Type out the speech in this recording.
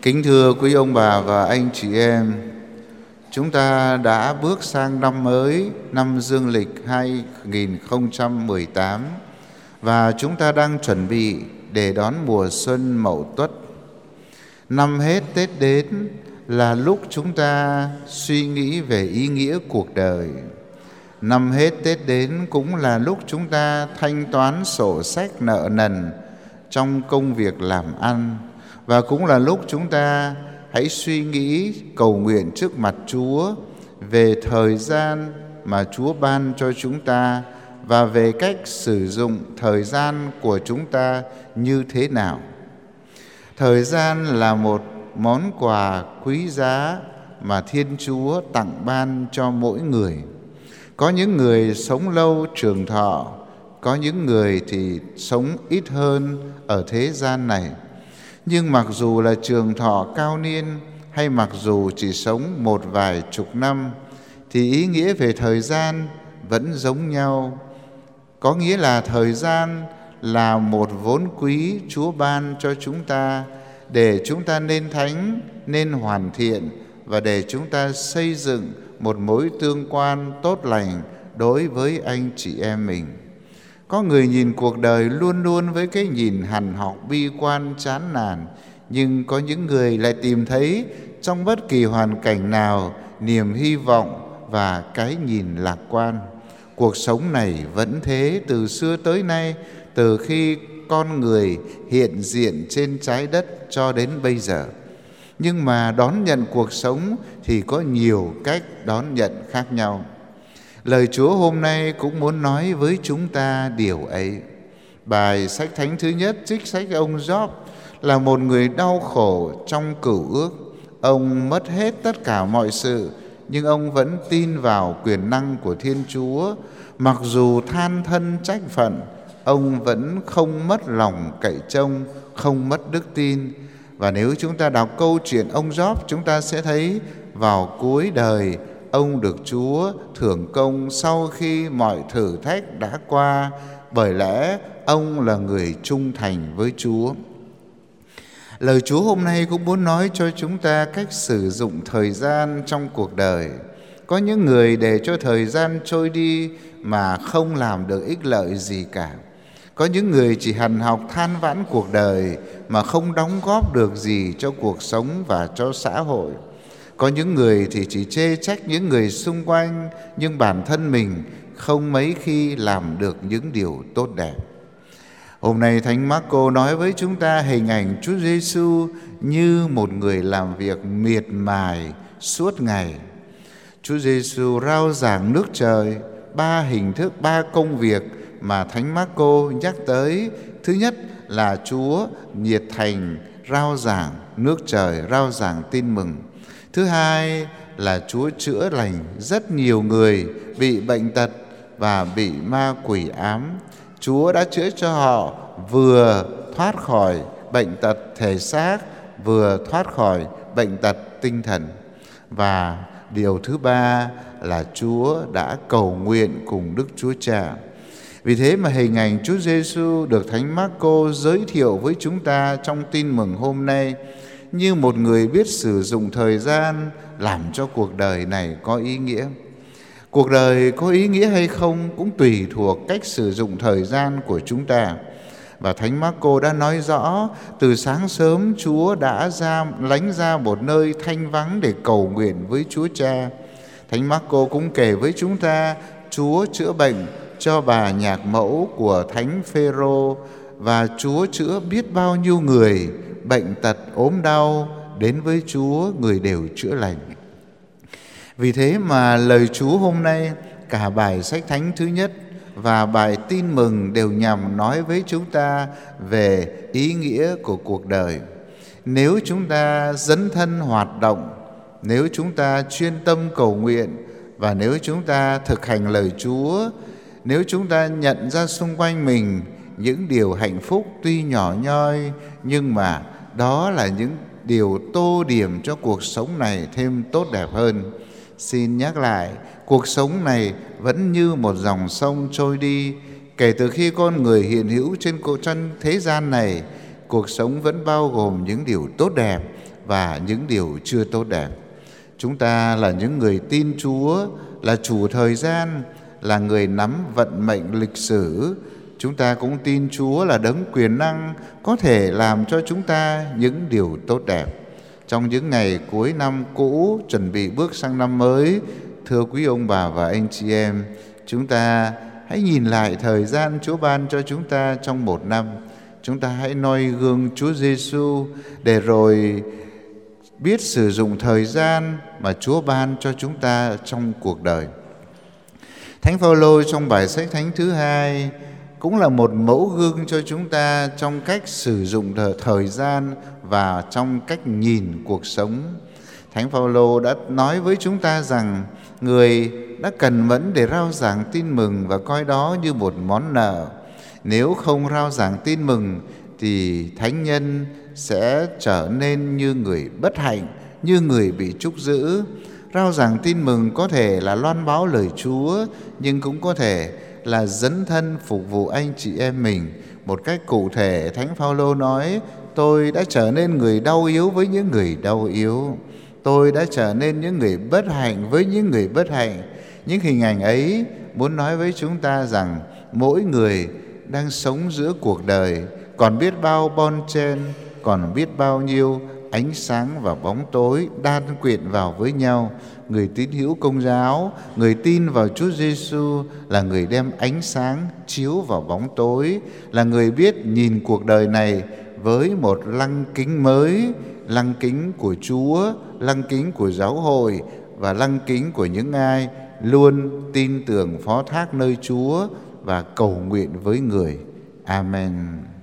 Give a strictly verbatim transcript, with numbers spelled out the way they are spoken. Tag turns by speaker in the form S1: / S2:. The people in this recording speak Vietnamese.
S1: Kính thưa quý ông bà và anh chị em, chúng ta đã bước sang năm mới, năm Dương lịch hai nghìn không trăm mười tám và chúng ta đang chuẩn bị để đón mùa xuân Mậu Tuất. Năm hết Tết đến là lúc chúng ta suy nghĩ về ý nghĩa cuộc đời. Năm hết Tết đến cũng là lúc chúng ta thanh toán sổ sách nợ nần trong công việc làm ăn, và cũng là lúc chúng ta hãy suy nghĩ cầu nguyện trước mặt Chúa về thời gian mà Chúa ban cho chúng ta và về cách sử dụng thời gian của chúng ta như thế nào. Thời gian là một món quà quý giá mà Thiên Chúa tặng ban cho mỗi người. Có những người sống lâu trường thọ, có những người thì sống ít hơn ở thế gian này. Nhưng mặc dù là trường thọ cao niên hay mặc dù chỉ sống một vài chục năm, thì ý nghĩa về thời gian vẫn giống nhau. Có nghĩa là thời gian là một vốn quý Chúa ban cho chúng ta để chúng ta nên thánh, nên hoàn thiện và để chúng ta xây dựng một mối tương quan tốt lành đối với anh chị em mình. Có người nhìn cuộc đời luôn luôn với cái nhìn hằn học, bi quan, chán nản, nhưng có những người lại tìm thấy trong bất kỳ hoàn cảnh nào niềm hy vọng và cái nhìn lạc quan. Cuộc sống này vẫn thế từ xưa tới nay, từ khi con người hiện diện trên trái đất cho đến bây giờ. Nhưng mà đón nhận cuộc sống thì có nhiều cách đón nhận khác nhau. Lời Chúa hôm nay cũng muốn nói với chúng ta điều ấy. Bài sách thánh thứ nhất trích sách ông Gióp là một người đau khổ trong cựu ước. Ông mất hết tất cả mọi sự, nhưng ông vẫn tin vào quyền năng của Thiên Chúa. Mặc dù than thân trách phận, ông vẫn không mất lòng cậy trông, không mất đức tin. Và nếu chúng ta đọc câu chuyện ông Gióp, chúng ta sẽ thấy vào cuối đời ông được Chúa thưởng công sau khi mọi thử thách đã qua, bởi lẽ ông là người trung thành với Chúa. Lời Chúa hôm nay cũng muốn nói cho chúng ta cách sử dụng thời gian trong cuộc đời. Có những người để cho thời gian trôi đi mà không làm được ích lợi gì cả. Có những người chỉ hằn học than vãn cuộc đời mà không đóng góp được gì cho cuộc sống và cho xã hội. Có những người thì chỉ chê trách những người xung quanh, nhưng bản thân mình không mấy khi làm được những điều tốt đẹp. Hôm nay Thánh Mác-cô nói với chúng ta hình ảnh Chúa Giêsu như một người làm việc miệt mài suốt ngày. Chúa Giêsu rao giảng nước trời, ba hình thức, ba công việc mà Thánh Mác-cô nhắc tới. Thứ nhất là Chúa nhiệt thành rao giảng nước trời, rao giảng tin mừng. Thứ hai là Chúa chữa lành rất nhiều người bị bệnh tật và bị ma quỷ ám. Chúa đã chữa cho họ vừa thoát khỏi bệnh tật thể xác, vừa thoát khỏi bệnh tật tinh thần. Và điều thứ ba là Chúa đã cầu nguyện cùng Đức Chúa Cha. Vì thế mà hình ảnh Chúa Giêsu được Thánh Mác-cô giới thiệu với chúng ta trong tin mừng hôm nay như một người biết sử dụng thời gian làm cho cuộc đời này có ý nghĩa. Cuộc đời có ý nghĩa hay không cũng tùy thuộc cách sử dụng thời gian của chúng ta. Và Thánh Mác-cô đã nói rõ, từ sáng sớm Chúa đã ra lánh ra một nơi thanh vắng để cầu nguyện với Chúa Cha. Thánh Mác-cô cũng kể với chúng ta Chúa chữa bệnh cho bà nhạc mẫu của Thánh Phêrô, và Chúa chữa biết bao nhiêu người bệnh tật ốm đau, đến với Chúa người đều chữa lành. Vì thế mà lời Chúa hôm nay, cả bài sách thánh thứ nhất và bài tin mừng đều nhằm nói với chúng ta về ý nghĩa của cuộc đời. Nếu chúng ta dấn thân hoạt động, nếu chúng ta chuyên tâm cầu nguyện, và nếu chúng ta thực hành lời Chúa, nếu chúng ta nhận ra xung quanh mình những điều hạnh phúc tuy nhỏ nhoi, nhưng mà đó là những điều tô điểm cho cuộc sống này thêm tốt đẹp hơn. Xin nhắc lại, cuộc sống này vẫn như một dòng sông trôi đi. Kể từ khi con người hiện hữu trên cổ chân thế gian này, cuộc sống vẫn bao gồm những điều tốt đẹp và những điều chưa tốt đẹp. Chúng ta là những người tin Chúa, là chủ thời gian, là người nắm vận mệnh lịch sử. Chúng ta cũng tin Chúa là đấng quyền năng, có thể làm cho chúng ta những điều tốt đẹp. Trong những ngày cuối năm cũ, chuẩn bị bước sang năm mới, thưa quý ông bà và anh chị em, chúng ta hãy nhìn lại thời gian Chúa ban cho chúng ta trong một năm. Chúng ta hãy noi gương Chúa Giêsu để rồi biết sử dụng thời gian mà Chúa ban cho chúng ta trong cuộc đời. Thánh Phaolô trong bài sách thánh thứ hai cũng là một mẫu gương cho chúng ta trong cách sử dụng thời gian và trong cách nhìn cuộc sống. Thánh Phaolô đã nói với chúng ta rằng người đã cần mẫn để rao giảng tin mừng và coi đó như một món nợ. Nếu không rao giảng tin mừng thì thánh nhân sẽ trở nên như người bất hạnh, như người bị trúc giữ. Rao giảng tin mừng có thể là loan báo lời Chúa, nhưng cũng có thể là dấn thân phục vụ anh chị em mình. Một cách cụ thể, Thánh Phaolô nói: tôi đã trở nên người đau yếu với những người đau yếu. Tôi đã trở nên những người bất hạnh với những người bất hạnh. Những hình ảnh ấy muốn nói với chúng ta rằng mỗi người đang sống giữa cuộc đời, còn biết bao bon chen, còn biết bao nhiêu ánh sáng và bóng tối đan quyện vào với nhau. Người tín hữu Công giáo, người tin vào Chúa Giêsu là người đem ánh sáng chiếu vào bóng tối, là người biết nhìn cuộc đời này với một lăng kính mới, lăng kính của Chúa, lăng kính của giáo hội và lăng kính của những ai luôn tin tưởng phó thác nơi Chúa và cầu nguyện với người. Amen.